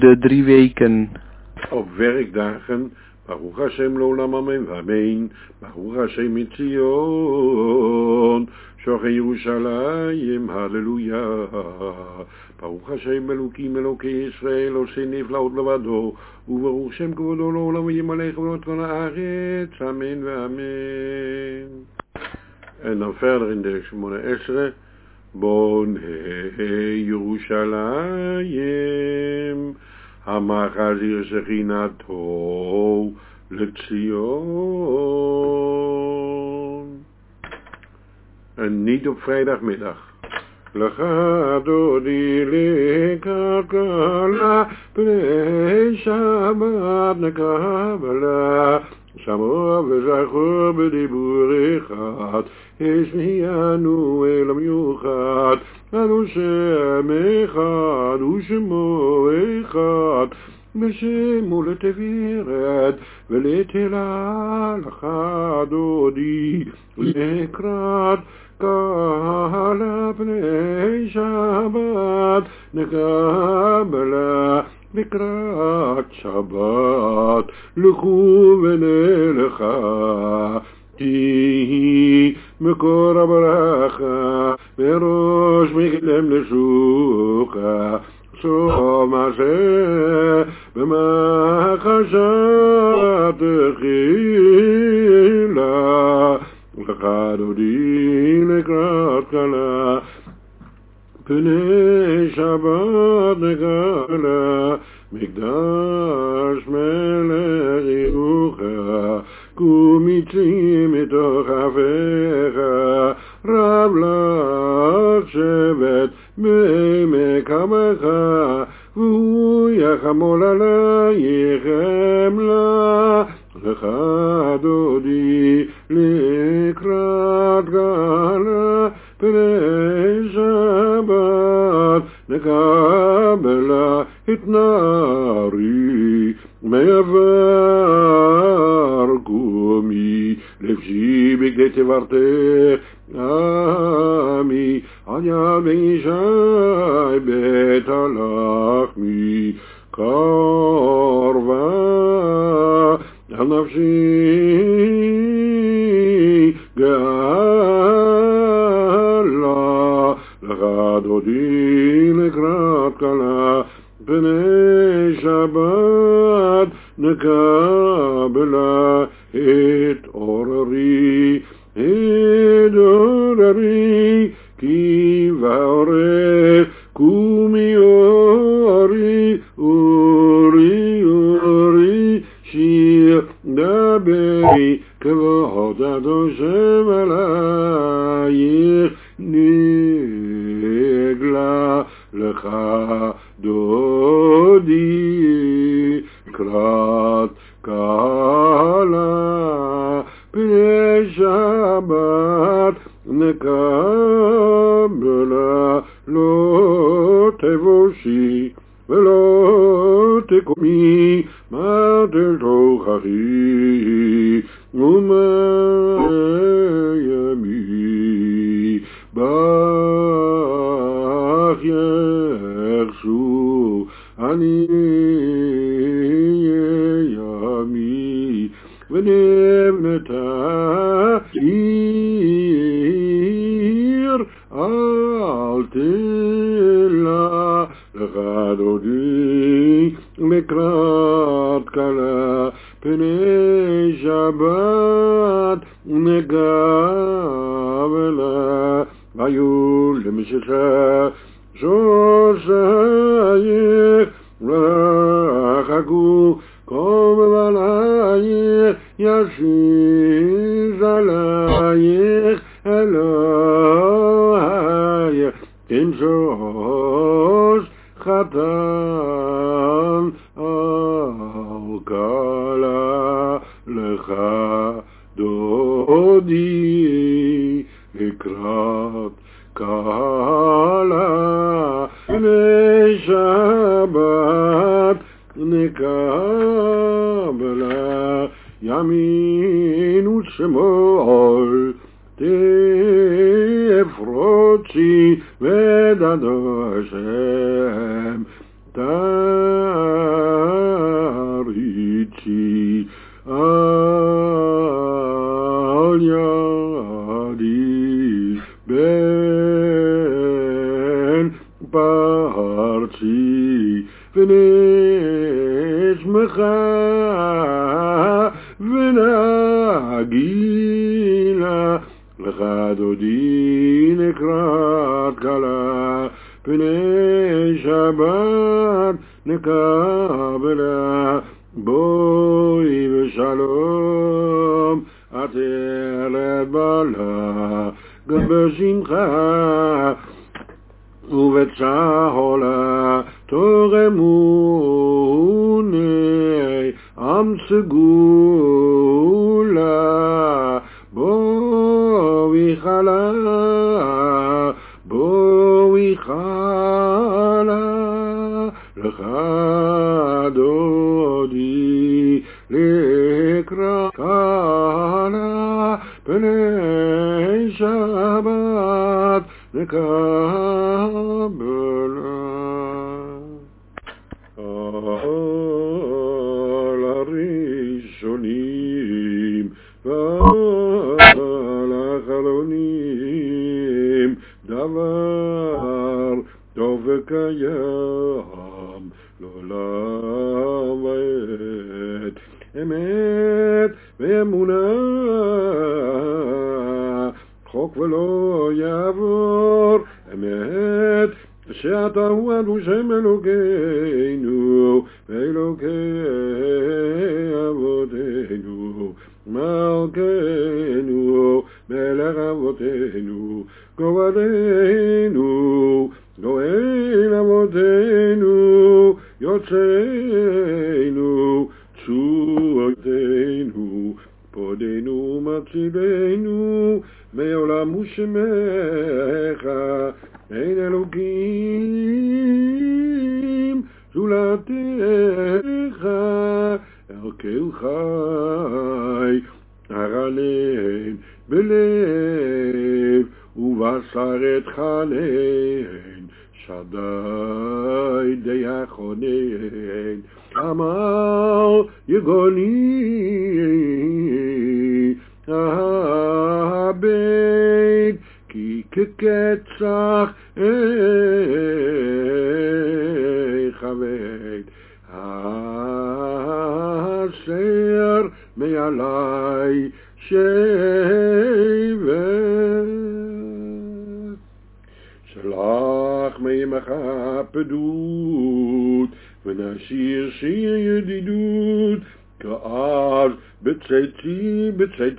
De 3 weken. Op werkdagen, Baruch Hashem l'olam amen v'amen, Baruch Hashem Mitzion, Shochem Yerushalayim, Halleluja. Baruch Hashem Elokim Elokei Yisrael, Oseh niflaot levado, uVaruch Shem kvodo l'olam v'yimalech v'lot kol haaretz, amen v'amen. En dan verder in de Shemona Esrei, Bonei Yerushalayim, Hamachazir Zechinato Lezion. En niet op vrijdagmiddag. Lecha dodi lekakala, Pnei Shabbat nekabala, Shamo v'zacho b'dibur echad, Esmianu elam yuchad, Anu Shem echad, Ushemo echad, B'Shem u'leteferet, V'letela lecha dodi lekrat, Kala Pnei Shabbat nekabala, לקראת שבת, לכו ונלכה, תהי מקור הברכה, מראש מקדם לשוחה, סום עשה במחשת תחילה, לך דודי לקראת קלה, פני שבת נגלה, מקדש מלך ירוחך, קומיצי מתוך אפיך, רב לך שבט בעמק עמך, והוא יחמול עלייך חמלה, לך דודי לקראת גאלה, פני שבת נקבלה את נערי מעבר קומי, לבשי בגדי תברתך עמי, על יד ישי בית הלחמי, קרבה על נפשי גאלה, לך דודי לקראת קלה, פני שבת נקבלה את עוררי, כי ועורך קומי אורי, אורי אורי, שיר דברי, כבוד השם עלייך, נגלה לך דודי קראת קלה, פני שבת נקבלה, לא תבושי ולא תקומי, מה תשוכחי ומה ימי, בך יחשו אני ימי, ונבנתה עיר אל תלה, לך דודי לקראת קלה, פני שבת נקבלה, והיו למשכה שושייך, ורחקו קום עלייך, ישיב עלייך אלוהייך, תמשוש חתן על קלה, לך דודי לקראת קלה, פני שבת נקבלה, ימין ושמאל תפרוצי ודדו השם, תריצי על ידי בין פרצי ונשמחה ונגילה לך דודי לקראת כלה פני שבת נקבלה בואי בשלום עטרת בעלה גם בשמחה ובצהלה תורמוני עם סגולה בואי חלה בואי חלה לך דודי לקראת כלה פני שבת נקבלה על הראשונים ועל האחרונים דבר טוב וקיים לעולם ועד אמת ואמונה חוק ולא יעבור אמת שאתה הוא השם אלוקינו ואלוקי אבותינו מלכנו מלך אבותינו גואלנו גואל אבותינו יוצאנו צורתנו פודנו מצילנו מעולם ושמך אין אלוקים זולתך אלוקינו חי הרנן בלב ובשר את חנן שדי די החונן אמר יגוני הבית כי כקצח חבית הסר מעלי שבר שלח מימך פדות ונשיר שיר ידידות כאז בצאתי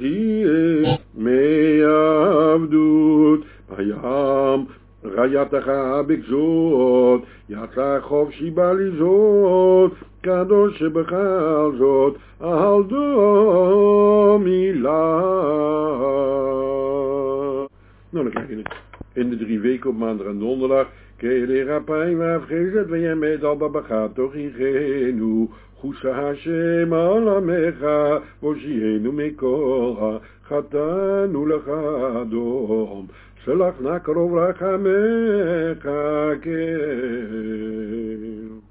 מעבדות בים רעייתך בגזות יצא חופשי בליזות קדוש שבכל זאת אל דומילה. Nou, dan krijg je het in de 3 weken op maandag en donderdag. Kele rapijn wafgezet van je met al dat begaat toch in genu. Gusa Hashem alamecha voshienu mekoha chatanu lecha dom selach nakrov rachamecha kel.